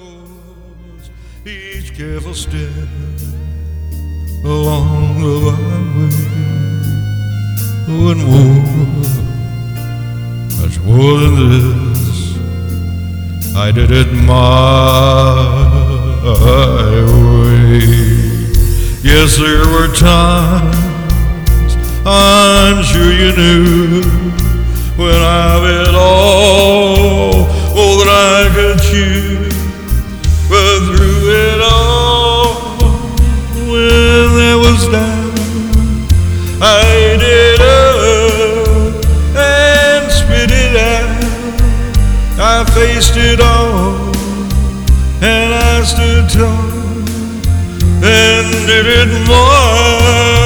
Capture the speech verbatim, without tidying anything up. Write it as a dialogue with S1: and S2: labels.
S1: course, each careful step along the byway. When more, much more than this, I did it my way. Yes, there were times, I'm sure you knew, when I've it all, all that I could choose. But through it all, when there was doubt, I ate it up and spit it out. I faced it all, and I stood tall and did it my